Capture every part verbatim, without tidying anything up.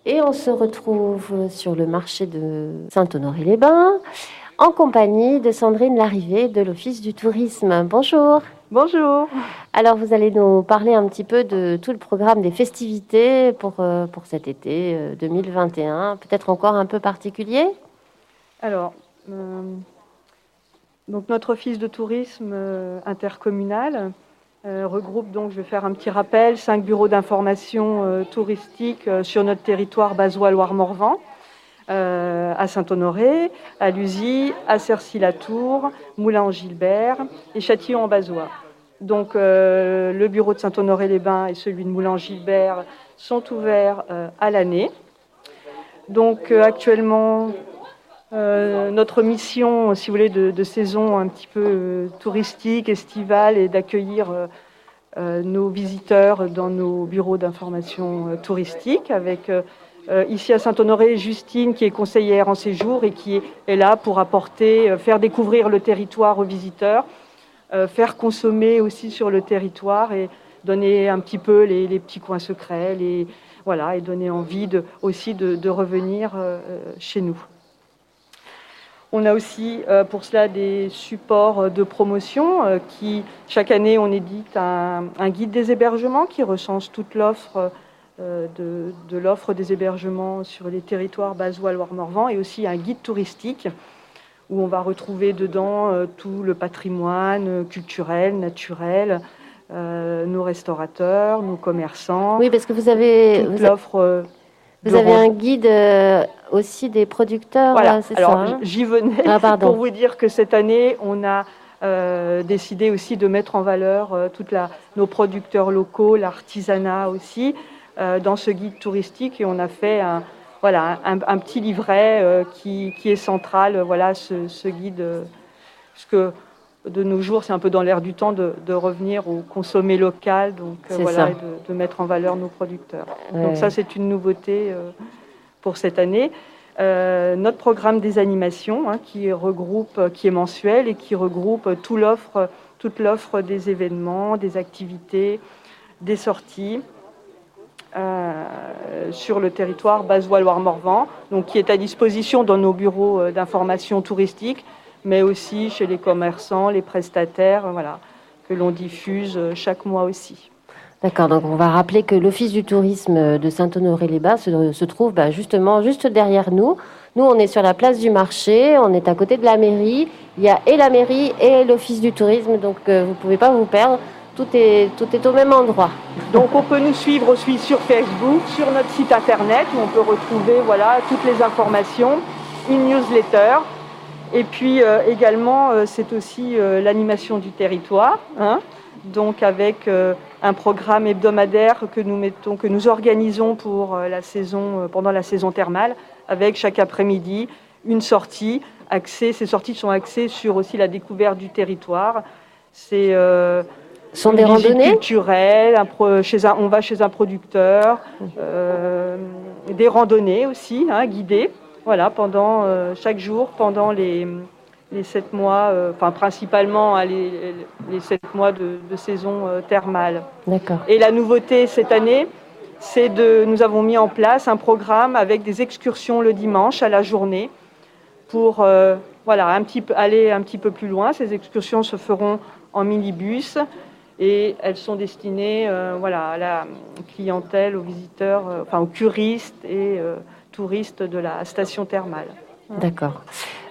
Et on se retrouve sur le marché de Saint-Honoré-les-Bains en compagnie de Sandrine Larrivé de l'Office du tourisme. Bonjour. Bonjour. Alors vous allez nous parler un petit peu de tout le programme des festivités pour, euh, pour cet été euh, deux mille vingt et un, peut-être encore un peu particulier. Alors, euh, donc notre office de tourisme euh, intercommunal euh, regroupe, donc je vais faire un petit rappel, cinq bureaux d'information euh, touristique euh, sur notre territoire Bazois-Loire-Morvan, euh, à Saint-Honoré, à Lusy, à Cercy-la-Tour, Moulins-en-Gilbert et Châtillon-en-Bazois. Donc euh, le bureau de Saint-Honoré-les-Bains et celui de Moulins-en-Gilbert sont ouverts euh, à l'année. Donc euh, actuellement, Euh, notre mission, si vous voulez, de, de saison un petit peu euh, touristique, estivale, est d'accueillir euh, euh, nos visiteurs dans nos bureaux d'information euh, touristique, avec euh, euh, ici à Saint-Honoré, Justine, qui est conseillère en séjour et qui est, est là pour apporter, euh, faire découvrir le territoire aux visiteurs, euh, faire consommer aussi sur le territoire et donner un petit peu les, les petits coins secrets, les, voilà, et donner envie de, aussi de, de revenir euh, chez nous. On a aussi euh, pour cela des supports de promotion euh, qui, chaque année, on édite un, un guide des hébergements qui recense toute l'offre euh, de, de l'offre des hébergements sur les territoires Bazois-Loire-Morvan et aussi un guide touristique où on va retrouver dedans euh, tout le patrimoine culturel, naturel, euh, nos restaurateurs, nos commerçants. Oui, parce que vous avez, toute vous, a- l'offre. Euh, vous avez un guide euh, aussi des producteurs, Voilà, euh, c'est alors ça, hein? j'y venais Ah, pour pardon. vous dire que cette année, on a euh, décidé aussi de mettre en valeur euh, toute la, nos producteurs locaux, l'artisanat aussi, euh, dans ce guide touristique. Et on a fait un, voilà, un, un petit livret euh, qui, qui est central, voilà, ce, ce guide, euh, parce que de nos jours, c'est un peu dans l'air du temps de, de revenir au consommer local, donc euh, C'est voilà, ça. et de, de mettre en valeur nos producteurs. Ouais, Donc ça, ouais. c'est une nouveauté euh, pour cette année. Euh, notre programme des animations, hein, qui regroupe, qui est mensuel et qui regroupe tout l'offre, toute l'offre des événements, des activités, des sorties euh, sur le territoire Bazois-Loire-Morvan, donc qui est à disposition dans nos bureaux d'information touristique, mais aussi chez les commerçants, les prestataires, voilà, que l'on diffuse chaque mois aussi. D'accord, donc on va rappeler que l'Office du tourisme de Saint-Honoré-les-Bains se, se trouve bah, justement juste derrière nous. Nous, on est sur la place du marché, on est à côté de la mairie. Il y a et la mairie et l'Office du tourisme, donc euh, vous ne pouvez pas vous perdre. Tout est, tout est au même endroit. Donc on peut nous suivre aussi sur Facebook, sur notre site internet où on peut retrouver voilà, toutes les informations, une newsletter. Et puis euh, également, euh, c'est aussi euh, l'animation du territoire, hein, donc avec euh, un programme hebdomadaire que nous mettons, que nous organisons pour euh, la saison, euh, pendant la saison thermale, avec chaque après-midi une sortie axée. Ces sorties sont axées sur aussi la découverte du territoire. C'est euh, Ce sont une des visite randonnées culturelle, un pro, chez un, on va chez un producteur, euh, des randonnées aussi, hein, guidées. Voilà, pendant euh, chaque jour, pendant les, les sept mois, euh, enfin principalement hein, les, les sept mois de, de saison euh, thermale. D'accord. Et la nouveauté cette année, c'est de, nous avons mis en place un programme avec des excursions le dimanche à la journée pour euh, voilà, un petit peu, aller un petit peu plus loin. Ces excursions se feront en minibus et elles sont destinées euh, voilà, à la clientèle, aux visiteurs, euh, enfin aux curistes et euh, touristes de la station thermale. D'accord.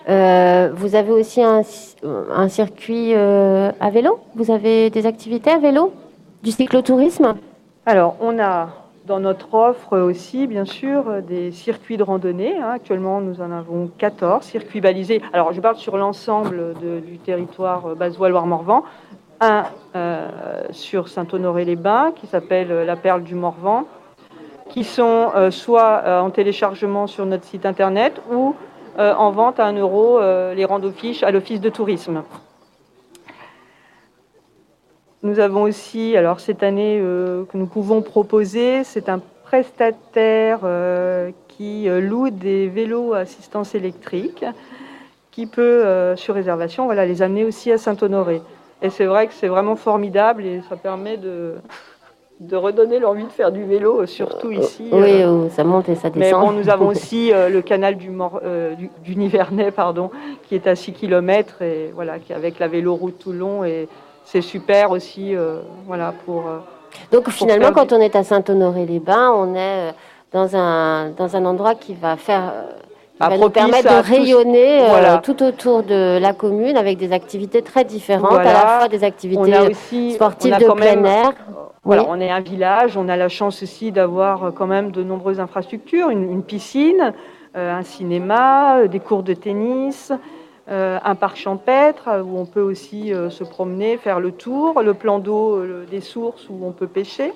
Euh, vous avez aussi un, un circuit euh, à vélo? Vous avez des activités à vélo? Du cyclotourisme? Alors, on a dans notre offre aussi, bien sûr, des circuits de randonnée. Hein. Actuellement, nous en avons quatorze circuits balisés. Alors, je parle sur l'ensemble de, du territoire Bazois-Loire-Morvan. Un euh, sur Saint-Honoré-les-Bains, qui s'appelle la Perle du Morvan, qui sont euh, soit euh, en téléchargement sur notre site internet ou euh, en vente à un euro euh, les randofiches à l'office de tourisme. Nous avons aussi, alors cette année, euh, que nous pouvons proposer, c'est un prestataire euh, qui euh, loue des vélos à assistance électrique, qui peut, euh, sur réservation, voilà, les amener aussi à Saint-Honoré. Et c'est vrai que c'est vraiment formidable et ça permet de, de redonner l'envie de faire du vélo, surtout ici. Oui, euh. oh, ça monte et ça Mais descend. bon, nous avons aussi euh, le canal du, Mor- euh, du, du Nivernais, pardon, qui est à six kilomètres et voilà, qui avec la véloroute tout le long et c'est super aussi, euh, voilà, pour. euh, Donc pour finalement, faire quand du- on est à Saint-Honoré-les-Bains, on est euh, dans un, dans un endroit qui va faire, euh, qui Ah, va nous propice permettre de à tous- rayonner euh, voilà. tout autour de la commune avec des activités très différentes, à la Voilà. fois des On activités a aussi, sportives on a de quand plein même, air. voilà, Oui. on est un village, on a la chance aussi d'avoir euh, quand même de nombreuses infrastructures, une, une piscine, euh, un cinéma, euh, des cours de tennis, euh, un parc champêtre euh, où on peut aussi euh, se promener, faire le tour, le plan d'eau euh, des sources où on peut pêcher.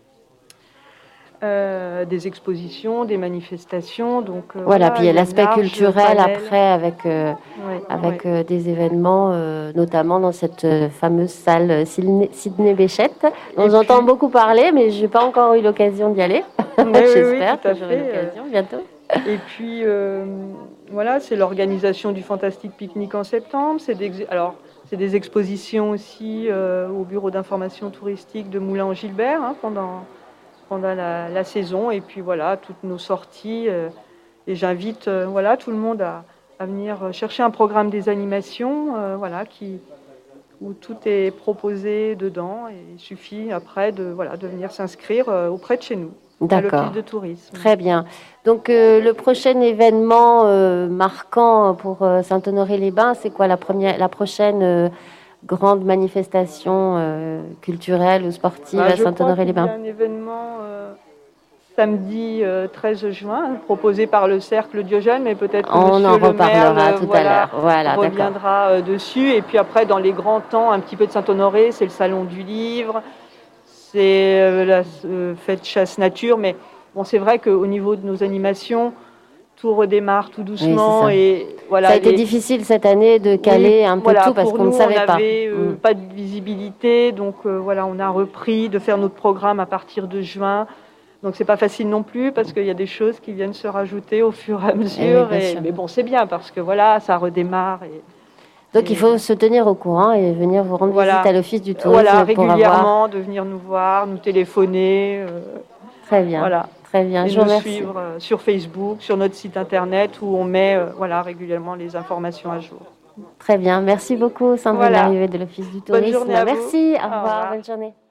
Euh, des expositions, des manifestations, donc euh, Voilà, puis il y a il y a un l'aspect large culturel panel. après avec, euh, Ouais, avec ouais. euh, des événements, euh, notamment dans cette euh, fameuse salle euh, Sydney, Sydney Béchette, dont Et j'entends puis, beaucoup parler, mais je n'ai pas encore eu l'occasion d'y aller. oui, oui, oui, J'espère tout que à j'aurai fait. euh, l'occasion bientôt. Et puis, euh, voilà, c'est l'organisation du Fantastique Pique-Nique en septembre. C'est des, alors, c'est des expositions aussi euh, au bureau d'information touristique de Moulins-en-Gilbert hein, pendant, pendant la, la saison. Et puis, voilà, toutes nos sorties. euh, et j'invite euh, voilà, tout le monde à, à venir chercher un programme des animations euh, voilà, qui, où tout est proposé dedans. Et il suffit après de, voilà, de venir s'inscrire euh, auprès de chez nous, à l'office D'accord, de tourisme. très bien. Donc euh, le prochain événement euh, marquant pour euh, Saint-Honoré-les-Bains, c'est quoi la première, la prochaine euh, grande manifestation euh, culturelle ou sportive Bah, à je crois qu'il y Saint-Honoré-les-Bains? a un événement euh, samedi euh, treize juin proposé par le Cercle Diogène, mais peut-être que On en Monsieur le maire reparlera le- tout à voilà, l'heure. Voilà, d'accord. reviendra euh, dessus. Et puis après, dans les grands temps, un petit peu de Saint-Honoré, c'est le Salon du Livre, c'est euh, la euh, fête chasse-nature. Mais bon, c'est vrai qu'au niveau de nos animations, tout redémarre tout Oui, c'est doucement. ça. Et Ça a voilà, été les, difficile cette année de oui, caler un peu voilà, tout parce pour qu'on ne nous, on savait pas. n'avait euh, Mm. pas de visibilité, donc euh, voilà, on a repris de faire notre programme à partir de juin. Donc c'est pas facile non plus parce qu'il y a des choses qui viennent se rajouter au fur et à Eh oui, mesure. bien Et, sûr. mais bon, c'est bien parce que voilà, ça redémarre. Et, Donc il et faut se tenir au courant et venir vous rendre visite voilà, à l'Office du voilà, tourisme pour avoir. régulièrement de venir nous voir, nous téléphoner, euh, Très bien, voilà, très bien. et Je vous nous remercie. suivre euh, sur Facebook, sur notre site internet où on met euh, voilà régulièrement les informations à jour. Très bien. Merci beaucoup, Sandrine Voilà, Larrivé de l'Office du bonne tourisme. journée à vous. Merci. Au Au revoir. revoir. Bonne journée.